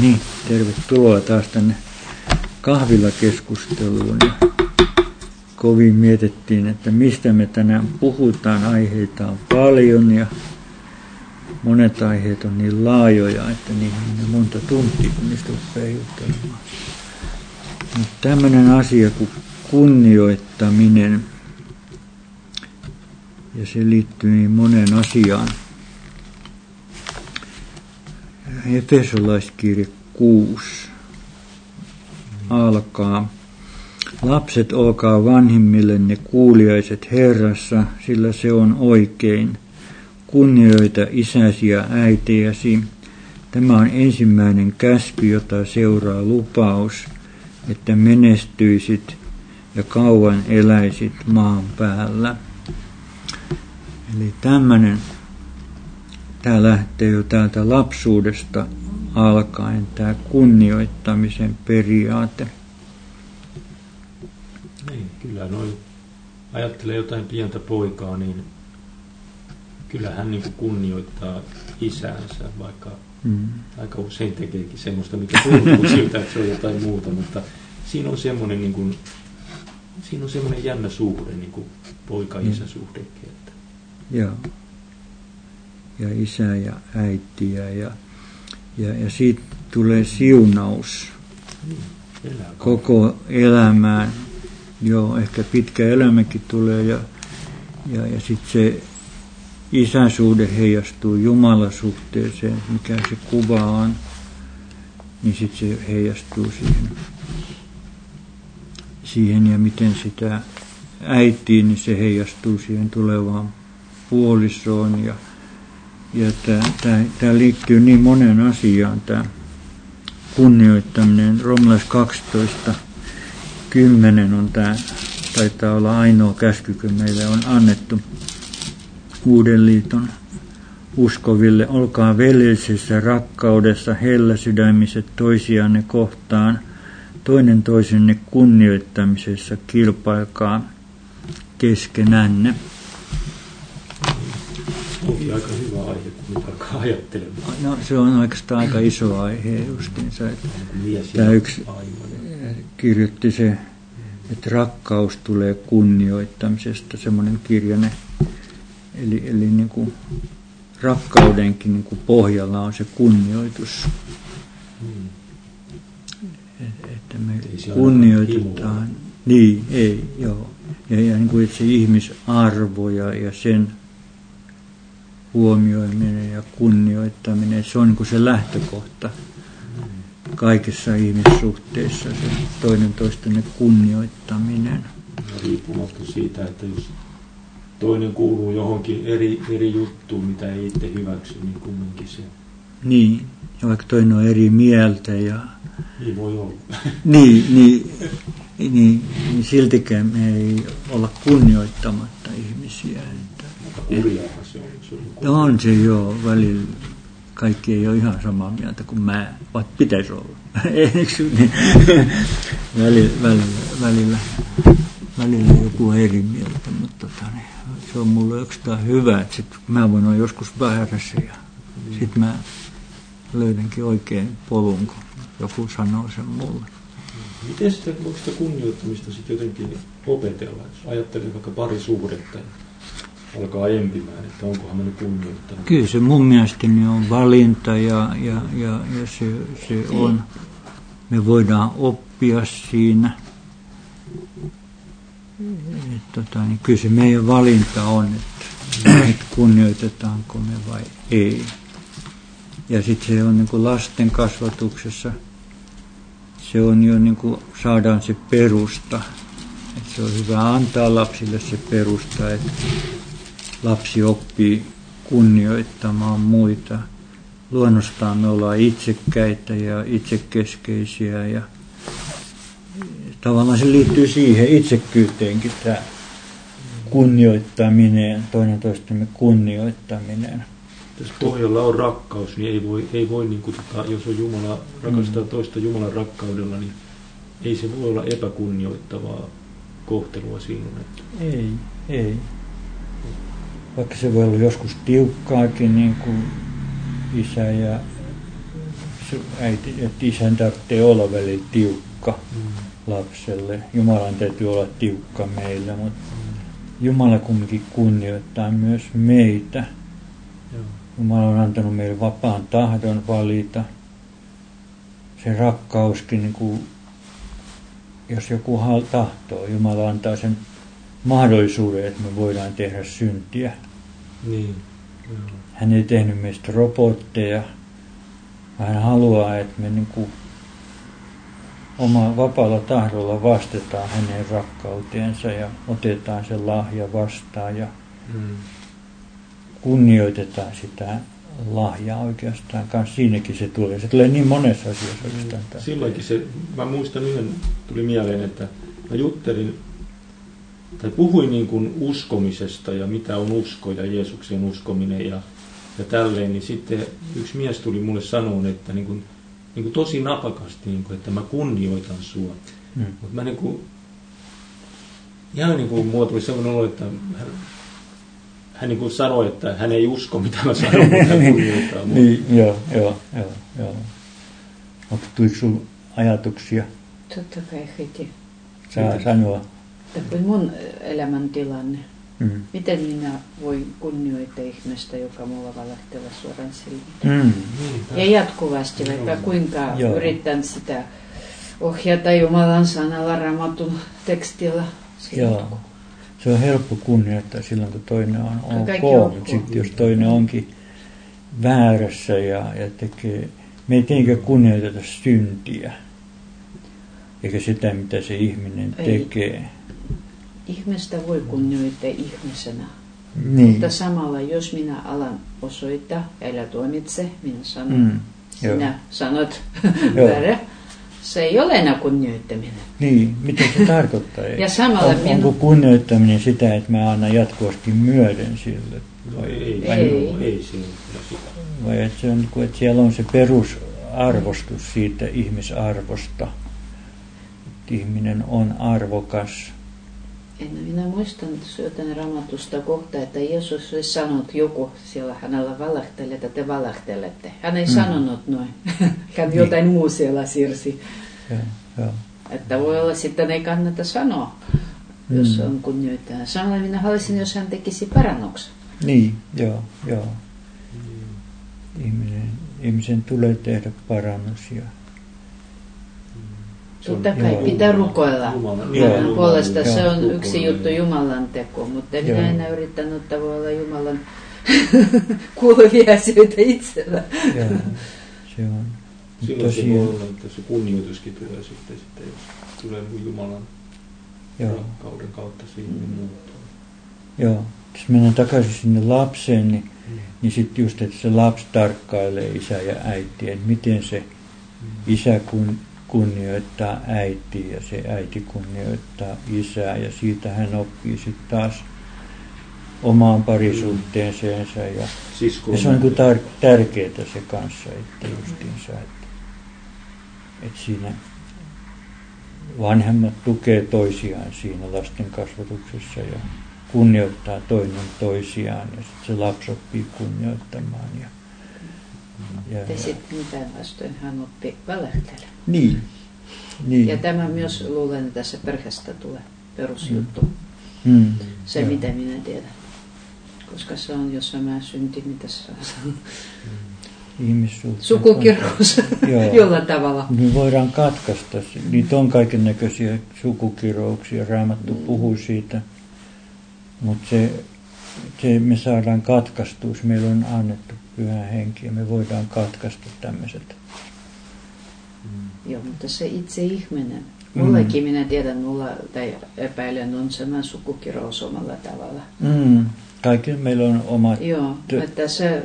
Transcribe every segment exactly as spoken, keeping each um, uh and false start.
Niin, tervetuloa taas tänne kahvilakeskusteluun. Kovin mietittiin, että mistä me tänään puhutaan. Aiheita on paljon ja monet aiheet on niin laajoja, että niihin menee monta tuntia, kun niistä rupeaa juttelemaan. Mutta tämmöinen asia kuin kunnioittaminen, ja se liittyy niin moneen asiaan. Efesolaiskirje kuusi alkaa. Lapset, olkaa vanhimmillenne kuuliaiset Herrassa, sillä se on oikein. Kunnioita isäsi ja äitejäsi. Tämä on ensimmäinen käsky, jota seuraa lupaus, että menestyisit ja kauan eläisit maan päällä. Eli tämmöinen, tämä lähtee jo täältä lapsuudesta alkaen, tämä kunnioittamisen periaate. Niin, kyllä noin, ajattelee jotain pientä poikaa, niin kyllä hän niin kuin kunnioittaa isäänsä, vaikka mm. aika usein tekeekin semmoista, mikä tuntuu siltä, että se on jotain muuta, mutta siinä on semmoinen, niin kuin, siinä on semmoinen jännä suhde, niin kuin poika-isä-suhdekin. Että. Joo. Ja isä ja äitiä ja, ja, ja siitä tulee siunaus mm. koko elämään. Joo, ehkä pitkä elämäkin tulee ja, ja, ja sitten se isäsuhde heijastuu Jumalasuhteeseen, mikä se kuva on, niin sitten se heijastuu siihen, siihen ja miten sitä äitiin, niin se heijastuu siihen tulevaan puolisoon. Ja, ja tämä liittyy niin moneen asiaan, tämä kunnioittaminen. Roomalaiskirje kaksitoista kymmenen on tämä, taitaa olla ainoa käsky, kun meille on annettu Uuden liiton uskoville. Olkaa veljellisessä rakkaudessa helläsydämiset toisianne kohtaan, toinen toisenne kunnioittamisessa kilpailkaa keskenänne. Onkin aika hyvä aihe, kun alkaa ajattelemaan. No, se on oikeastaan aika iso aihe justiinsa. Tämä yksi kirjoitti se, että rakkaus tulee kunnioittamisesta, semmoinen kirjainen. Eli, eli niin kuin rakkaudenkin niin kuin pohjalla on se kunnioitus. Hmm. Että me kunnioitetaan. Niin, ei, joo. Ja, ja niin kuin, että se ihmisarvo ja, ja sen huomioiminen ja kunnioittaminen, se on niin kuin se lähtökohta kaikessa ihmissuhteessa, se toinen toistenne kunnioittaminen. Riippumatta siitä, että jos toinen kuuluu johonkin eri, eri juttuun, mitä ei itse hyväksy, niin kumminkin se. Niin, ja vaikka toinen on eri mieltä. Ja niin voi olla. Niin, niin, niin, niin siltikään me ei olla kunnioittamatta ihmisiä. Mutta kurjaahan se on. Se on, no on se joo, välillä kaikki ei ole ihan samaa mieltä kuin mä, vaikka pitäisi olla. niin, välillä, välillä, välillä, välillä joku on eri mieltä, mutta tota, niin, se on mulle oikeastaan hyvä, että sit, mä voin olla joskus väärässä ja mm. sitten mä löydänkin oikein polun, kun joku sanoo sen mulle. Miten sitä, voiko sitä kunnioittamista sitten jotenkin opetella, jos ajattelee vaikka parisuhdetta ja alkaa empimään, että onkohan me nyt kunnioittanut? Kyllä se mun mielestäni on valinta ja, ja, ja, ja se, se on, me voidaan oppia siinä. Et, tota, niin kyllä se meidän valinta on, että et kunnioitetaanko me vai ei. Ja sitten se on niin kuin lasten kasvatuksessa, se on jo niin kuin saadaan se perusta. Et se on hyvä antaa lapsille se perusta, että lapsi oppii kunnioittamaan muita. Luonnostaan me ollaan itsekkäitä ja itsekeskeisiä ja tavallaan se liittyy siihen itsekkyyteenkin tämä kunnioittaminen, toinen toistemme kunnioittaminen. Jos pohjalla on rakkaus, niin ei voi, ei voi niin kuin, tota, jos on Jumala, rakastaa mm. toista Jumalan rakkaudella, niin ei se voi olla epäkunnioittavaa kohtelua siinä. Että. Ei, ei. Vaikka se voi olla joskus tiukkaakin, niin kuin isä ja äiti, että isän tarvitsee olla välillä tiukka mm. lapselle. Jumalan täytyy olla tiukka meillä, mutta mm. Jumala kumminkin kunnioittaa myös meitä. Joo. Jumala on antanut meille vapaan tahdon valita. Se rakkauskin, niin kuin, jos joku tahtoo, Jumala antaa sen mahdollisuuden, että me voidaan tehdä syntiä. Niin. Hän ei tehnyt meistä robotteja. Hän haluaa, että me niin kuin omalla vapaalla tahdolla vastataan hänen rakkauteensa ja otetaan se lahja vastaan ja mm. kunnioitetaan sitä lahjaa oikeastaan. Kans siinäkin se tulee. Se tulee niin monessa asiassa oikeastaan. Mm. Silloinkin se, mä muistan yhden, tuli mieleen, että mä juttelin tai puhuin niin kuin uskomisesta ja mitä on usko ja Jeesuksen uskominen ja, ja tälleen, niin sitten yksi mies tuli mulle sanomaan, että niin kuin, niin kuin tosi napakasti, niin kuin, että mä kunnioitan sua. Hmm. Mutta mä niin kuin, ihan niin kuin mulla tuli sellainen olo, että hän, hän niin kuin sanoi, että hän ei usko mitä mä sanon, mutta hän kunnioittaa mua. Niin, joo, joo, joo, joo. Onko tuliko sinulla ajatuksia? Totta kai heti. Saa sanoa. Tämä on mun elämäntilanne. Mm. Miten minä voin kunnioittaa ihmistä, joka mulla valehtelee suoraan silmiin? Mm. Ja jatkuvasti, vaikka kuinka Joo. yritän sitä ohjata Jumalan sanalla Raamatun tekstillä. Joo. Se on helppo kunnioittaa silloin, kun toinen on ok, mutta sitten jos toinen onkin väärässä ja, ja tekee, me ei tietenkään kunnioiteta syntiä, eikä sitä, mitä se ihminen ei. tekee. Ihmistä voi kunnioittaa ihmisenä, niin. mutta samalla jos minä alan osoittaa, älä tuomitse, minä sanon, mm. sinä Joo. sanot väärä, se ei ole enää kunnioittaminen. Niin, mitä se tarkoittaa? ja samalla on, minun... Onko kunnioittaminen sitä, että mä annan jatkuvasti myöden sille? Vai ei, ei, ei. ei vai että, se on, että siellä on se perusarvostus siitä ihmisarvosta, että ihminen on arvokas. En minä muistan syötän Raamatusta kohta, että Jeesus olisi sanonut joku siellä hänellä valehtelee, että te valehtelette. Hän ei mm. sanonut noin. Hän niin. jotain muu siellä siirsi. Ja, ja. Että voi olla sitten ei kannata sanoa, mm. jos on kunnioittaa. Samalla minä haluaisin, jos hän tekisi parannuksen. Niin, joo, joo. Mm. Ihmisen, ihmisen tulee tehdä parannus ja Totta kai joo, pitää rukoilla. Jumalan puolesta joo, se on rukoilla, yksi juttu Jumalan teko, mutta en joo. minä enää yrittänyt tavallaan Jumalan kuuluvia asioita itsellä. Joo, se on. Silloin se voi olla, että se kunnioituskin tulee sitten, sitten jos tulee Jumalan joo. rakkauden kautta siihen mm. muuttuu. Joo, jos mennään takaisin sinne lapseen, niin, mm. niin sitten just, että se lapsi tarkkailee isä ja äitiä, että miten se mm. isä kun kunnioittaa äitiä ja se äiti kunnioittaa isää ja siitä hän oppii sitten taas omaan parisuhteeseensa ja, ja se on niin tar- tärkeää se kanssa, että justiinsa, että, että siinä vanhemmat tukee toisiaan siinä lasten kasvatuksessa ja kunnioittaa toinen toisiaan ja sitten se lapsi oppii kunnioittamaan ja Ja, ja sitten päinvastoin hän oppi valehtelemaan. Niin. niin. Ja tämä myös luulen, että tässä perheestä tulee perusjuttu. Mm. Se, ja. mitä minä tiedän. Koska se on jossain määrin synti, mitä se on. Ihmissuhteet. Sukukirous jollain tavalla. Me voidaan katkaista. Niitä on kaiken näköisiä sukukirouksia. Raamattu mm. puhuu siitä. Mutta se, se me saadaan katkaistua. Meillä on annettu Pyhä Henki ja me voidaan katkaista tämmöiset. Mm. Joo, mutta se itse ihminen. Mullekin mm. minä tiedän, mulla tai epäilen on sama sukukirous omalla tavalla. Mm. Kaikilla meillä on omat. Joo, tö- että se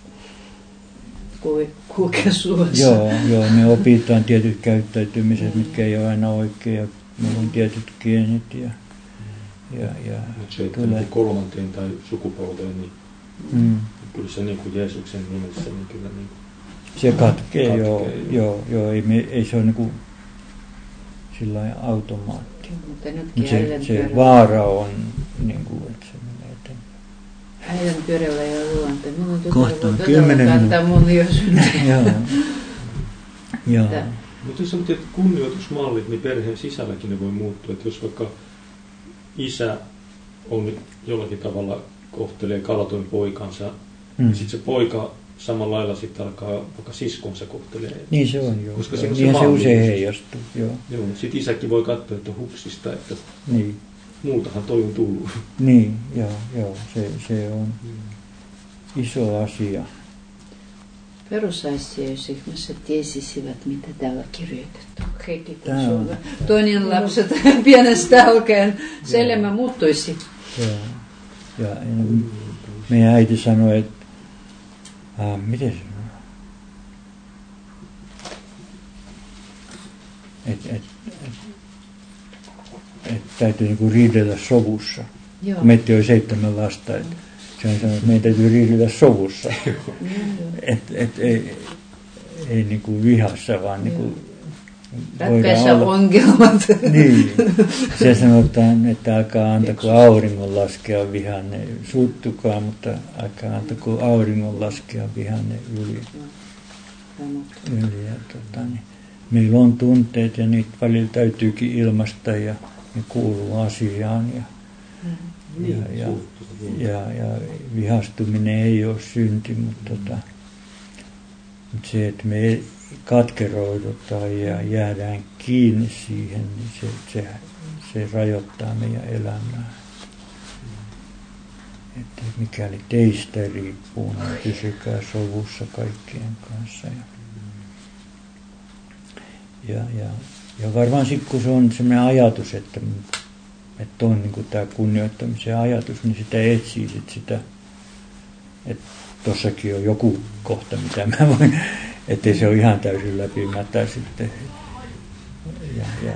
kulkee suossa. Joo, joo, me opitaan tietyt käyttäytymiset, mm. mitkä ei ole aina oikein ja meillä on tietyt geenit ja ja ja se, että tulee kolmanteen tai sukupolveen, niin mm. kyllä se niin kuin Jeesuksen nimessä, niin kyllä niin kuin se katkee, katkee joo, joo, joo, ei, me, ei se ole niin kuin sillä lailla automaatti. Mutta Mut se, se vaara on, niin kuin, että se menee eteenpäin. Äidän pyörällä ja luonte. Minun kohta on kymmenen minuuttia. Mun jo syntyy. Että... Mutta jos sanottiin, että kunnioitusmallit, niin perheen sisälläkin ne voi muuttua. Että jos vaikka isä on jollakin tavalla kohtelee kalatoin poikansa, mm. niin sitten se poika samalla lailla sitten alkaa vaikka siskonsa kohtelee. Niin se on, joo. Koska joo. Se, niin se, se usein heijastuu, joo. Joo, mutta sitten isäkin voi katsoa, että hupsista, että niin. muutahan toi on tullut. Niin, joo, joo. Se, se on mm. iso asia. Perusasia, jos ihmiset tiesisivät, mitä täällä kirjoitettu. Heti kun on toinen lapset pienestä alkaen, se elämä muuttuisi. Joo. Ja, ja meidän äiti sanoi, että äh, miten se sanoi? Että et, et, et täytyy niinku riidellä sovussa. Meitä oli seitsemän lasta. Et, se on sanonut, että meidän täytyy riidellä sovussa. Että et, ei, ei niinku vihassa, vaan niinku ratkaisa ongelmat. Niin. Se sanotaan, että älkää antako auringon laskea vihanne suuttukaa, mutta älkää antako auringon laskea vihanne yli. yli ja, tota, niin. Meillä on tunteet ja niitä välillä täytyykin ilmaista ja ne kuuluu asiaan. Ja, mm. ja, ja, ja, ja vihastuminen ei ole synti, mutta, tota, mutta se, että me katkeroidutaan ja jäädään kiinni siihen, niin se, se, se rajoittaa meidän elämää. Että mikäli teistä riippuu, niin pysykää sovussa kaikkien kanssa. Ja, ja, ja varmaan sitten kun se on sellainen ajatus, että, että on niin kuin tämä kunnioittamisen ajatus, niin sitä etsii sit sitä, että tossakin on joku kohta, mitä mä voin, ettei se ole ihan täysin läpimätä sitten. Ja, ja,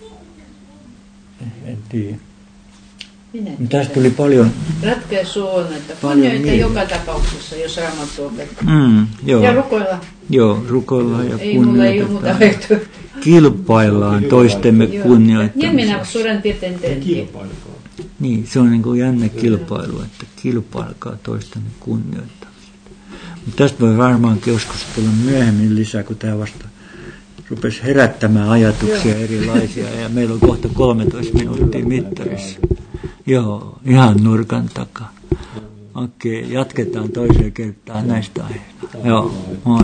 en tiedä. Tästä tuli paljon... Ratkaisu on, että kunnioita joka tapauksessa, jos Raamattu opettaa. Mm, joo. Ja rukoilla. Joo, rukoillaan ja ei, mulla ei ole muuta vaihtoehtoa. Kilpaillaan toistemme kunnioittamisessa. Ja minä suuren piirtein teen. Niin, se on niin kuin jännä kilpailu, että kilpailkaa toistemme kunnioittamisesta. Mutta tästä voi varmaankin keskustella myöhemmin lisää, kun tämä vasta rupesi herättämään ajatuksia Joo. erilaisia. Ja meillä on kohta kolmetoista minuuttia mittarissa. Joo, ihan nurkan takaa. Okei, jatketaan toiseen kertaan näistä aiheista. Joo, moi.